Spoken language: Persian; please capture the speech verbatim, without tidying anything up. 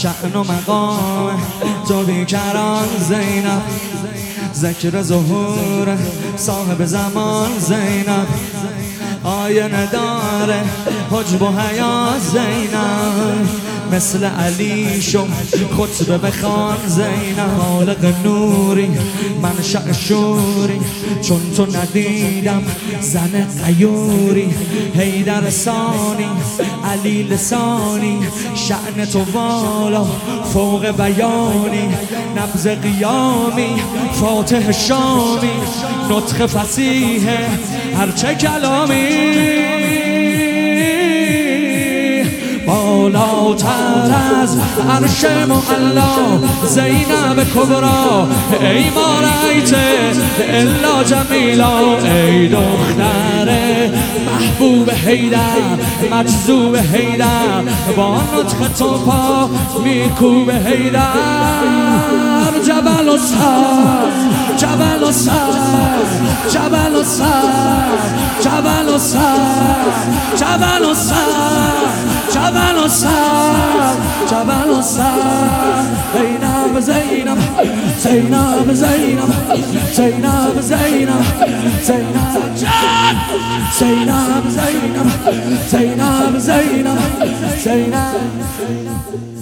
شأن و مقام تو بیکران زینب، ذکر ظهور صاحب زمان زینب، آینه داره حجب و حیا زینب، مثل علی شو خطبه بخوان زینب، خالق نوری منشأ شوری، چون تو ندیدم زن غیوری، حیدر ثانی علی لسانی، شأن تو والا فوق بیانی، نبض قیامی فاتح شامی، نطق فصیح هرچه کلامی، بالاتر از عرش معلا زینب کبرا، ای ما رأیت الا جمیلا، ای دختر محبوب حیدر مجذوب حیدر، با نطق تو پا میکوب حیدر، جبل و سر جبل و سر جبل و سر جبل و سر جبل و سر جبل و سر جبل و سر، زینب زینب زینب زینب زینب زینب زینب جان، زینب زینب زینب زینب زینب